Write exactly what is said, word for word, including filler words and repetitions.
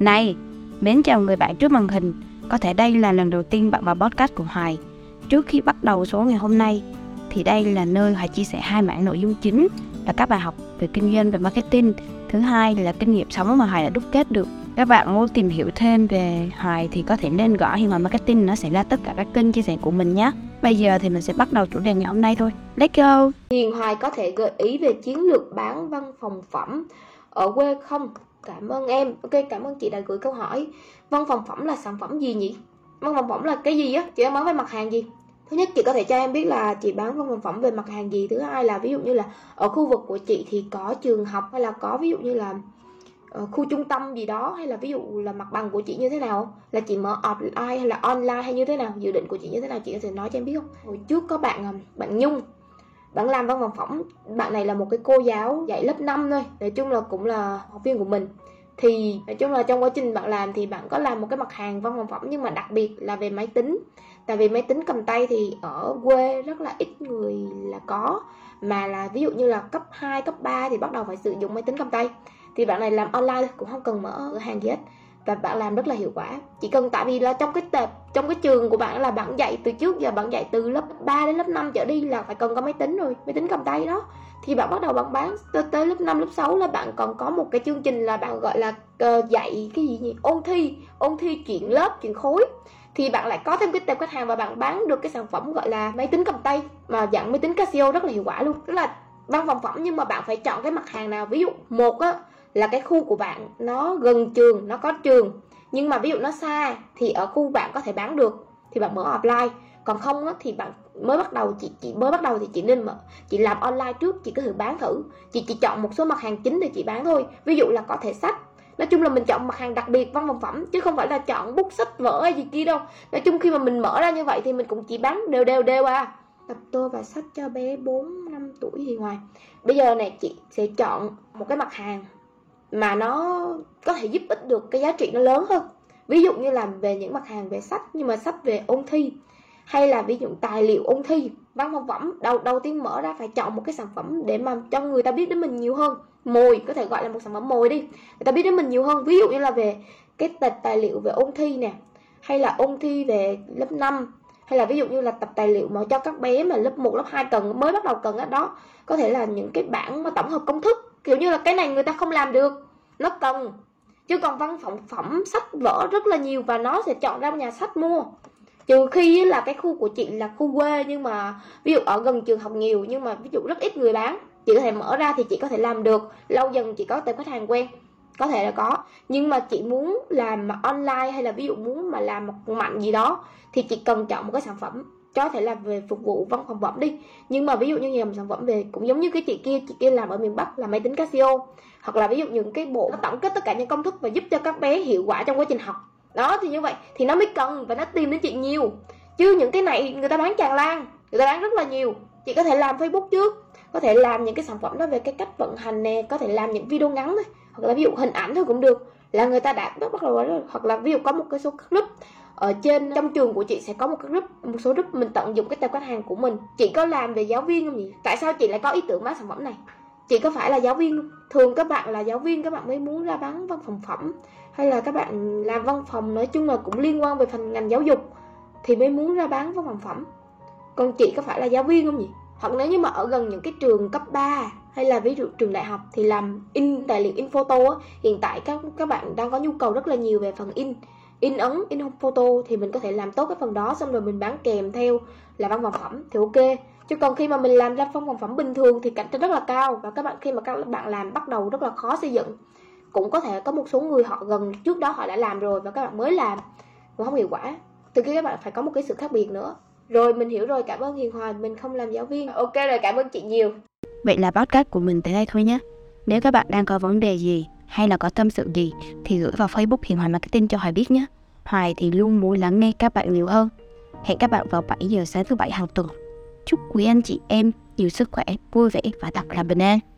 Này, mến chào người bạn trước màn hình. Có thể đây là lần đầu tiên bạn vào podcast của Hoài. Trước khi bắt đầu số ngày hôm nay thì đây là nơi Hoài chia sẻ hai mảng nội dung chính là các bài học về kinh doanh và marketing. Thứ hai là kinh nghiệm sống mà Hoài đã đúc kết được. Các bạn muốn tìm hiểu thêm về Hoài thì có thể nên gõ Hiền Hoài Marketing, nó sẽ ra tất cả các kênh chia sẻ của mình nhé. Bây giờ thì mình sẽ bắt đầu chủ đề ngày hôm nay thôi. Let's go! Hiền Hoài có thể gợi ý về chiến lược bán văn phòng phẩm ở quê không? Cảm ơn em. Ok, cảm ơn chị đã gửi câu hỏi. Văn phòng phẩm là sản phẩm gì nhỉ? Văn phòng phẩm là cái gì á? Chị đang bán về mặt hàng gì? Thứ nhất, chị có thể cho em biết là chị bán văn phòng phẩm về mặt hàng gì. Thứ hai là ví dụ như là ở khu vực của chị thì có trường học hay là có ví dụ như là uh, khu trung tâm gì đó, hay là ví dụ là mặt bằng của chị như thế nào, là chị mở offline hay là online hay như thế nào, dự định của chị như thế nào, chị có thể nói cho em biết không? Hồi trước có bạn bạn Nhung, bạn làm văn phòng phẩm. Bạn này là một cái cô giáo dạy lớp năm thôi, nói chung là cũng là học viên của mình. Thì nói chung là trong quá trình bạn làm thì bạn có làm một cái mặt hàng văn phòng phẩm, nhưng mà đặc biệt là về máy tính. Tại vì máy tính cầm tay thì ở quê rất là ít người là có, mà là ví dụ như là cấp hai, cấp ba thì bắt đầu phải sử dụng máy tính cầm tay. Thì bạn này làm online cũng không cần mở cửa hàng gì hết, và bạn làm rất là hiệu quả. Chỉ cần tại vì là trong cái tệp trong cái trường của bạn là bạn dạy từ trước giờ, bạn dạy từ lớp ba đến lớp năm trở đi là phải cần có máy tính rồi, máy tính cầm tay đó. Thì bạn bắt đầu bạn bán tới, tới lớp năm, lớp sáu là bạn còn có một cái chương trình là bạn gọi là uh, dạy cái gì nhỉ? ôn thi ôn thi chuyển lớp, chuyển khối. Thì bạn lại có thêm cái tệp khách hàng và bạn bán được cái sản phẩm gọi là máy tính cầm tay mà dạng máy tính Casio rất là hiệu quả luôn. Tức là văn phòng phẩm nhưng mà bạn phải chọn cái mặt hàng nào. Ví dụ một á là cái khu của bạn nó gần trường, nó có trường, nhưng mà ví dụ nó xa thì ở khu bạn có thể bán được thì bạn mở offline. Còn không á, thì bạn mới bắt đầu chị chị mới bắt đầu thì chị nên mở chị làm online trước, chị cứ thử bán thử. Chị chỉ chọn một số mặt hàng chính để chị bán thôi. Ví dụ là có thể sách. Nói chung là mình chọn mặt hàng đặc biệt văn phòng phẩm chứ không phải là chọn bút, sách, vở hay gì kia đâu. Nói chung khi mà mình mở ra như vậy thì mình cũng chỉ bán đều đều đều à. Tập tô và sách cho bé bốn năm tuổi thì ngoài. Bây giờ này chị sẽ chọn một cái mặt hàng mà nó có thể giúp ích được cái giá trị nó lớn hơn. Ví dụ như là về những mặt hàng về sách, nhưng mà sách về ôn thi, hay là ví dụ tài liệu ôn thi. Văn phòng phẩm đầu đầu tiên mở ra phải chọn một cái sản phẩm để mà cho người ta biết đến mình nhiều hơn. Mồi, có thể gọi là một sản phẩm mồi đi, người ta biết đến mình nhiều hơn. Ví dụ như là về cái tập tài liệu về ôn thi nè, hay là ôn thi về lớp năm, hay là ví dụ như là tập tài liệu mà cho các bé mà lớp một, lớp hai cần, mới bắt đầu cần ở đó. Có thể là những cái bảng mà tổng hợp công thức, kiểu như là cái này người ta không làm được, nó cần. Chứ còn văn phòng phẩm sách vở rất là nhiều và nó sẽ chọn ra nhà sách mua. Trừ khi là cái khu của chị là khu quê, nhưng mà ví dụ ở gần trường học nhiều, nhưng mà ví dụ rất ít người bán, chị có thể mở ra thì chị có thể làm được. Lâu dần chị có tệp khách hàng quen, có thể là có. Nhưng mà chị muốn làm mà online, hay là ví dụ muốn mà làm một mạnh gì đó, thì chị cần chọn một cái sản phẩm có thể là về phục vụ văn phòng phẩm đi. Nhưng mà ví dụ như nhiều sản phẩm về cũng giống như cái chị kia, chị kia làm ở miền Bắc là máy tính Casio, hoặc là ví dụ những cái bộ nó tổng kết tất cả những công thức và giúp cho các bé hiệu quả trong quá trình học đó, thì như vậy thì nó mới cần và nó tìm đến chị nhiều. Chứ những cái này người ta bán tràn lan, người ta bán rất là nhiều. Chị có thể làm Facebook trước, có thể làm những cái sản phẩm đó về cái cách vận hành nè, có thể làm những video ngắn thôi, hoặc là ví dụ hình ảnh thôi cũng được, là người ta đã bắt đầu rồi. Hoặc là ví dụ có một cái số group ở trên trong trường của chị sẽ có một cái group, một số group mình tận dụng cái tệp khách hàng của mình. Chị có làm về giáo viên không nhỉ? Tại sao chị lại có ý tưởng bán sản phẩm này? Chị có phải là giáo viên không? Thường các bạn là giáo viên, các bạn mới muốn ra bán văn phòng phẩm, hay là các bạn làm văn phòng nói chung là cũng liên quan về phần ngành giáo dục thì mới muốn ra bán văn phòng phẩm. Còn chị có phải là giáo viên không nhỉ? Hoặc nếu như mà ở gần những cái trường cấp ba hay là ví dụ trường đại học thì làm in tài liệu, in photo á. Hiện tại các các bạn đang có nhu cầu rất là nhiều về phần in in ấn, in photo, thì mình có thể làm tốt cái phần đó, xong rồi mình bán kèm theo là văn phòng phẩm thì ok. Chứ còn khi mà mình làm ra văn phòng phẩm bình thường thì cạnh tranh rất là cao, và các bạn khi mà các bạn làm bắt đầu rất là khó xây dựng. Cũng có thể có một số người họ gần trước đó họ đã làm rồi và các bạn mới làm cũng không hiệu quả. Từ khi các bạn phải có một cái sự khác biệt nữa. Rồi, mình hiểu rồi, cảm ơn Hiền Hoài, mình không làm giáo viên. Ok rồi, cảm ơn chị nhiều. Vậy là podcast của mình tới đây thôi nhé. Nếu các bạn đang có vấn đề gì hay là có tâm sự gì thì gửi vào Facebook Hiền Hoài Marketing cho Hoài biết nhé. Hoài thì luôn muốn lắng nghe các bạn nhiều hơn. Hẹn các bạn vào bảy giờ sáng thứ bảy hàng tuần. Chúc quý anh chị em nhiều sức khỏe, vui vẻ và thật là bình an.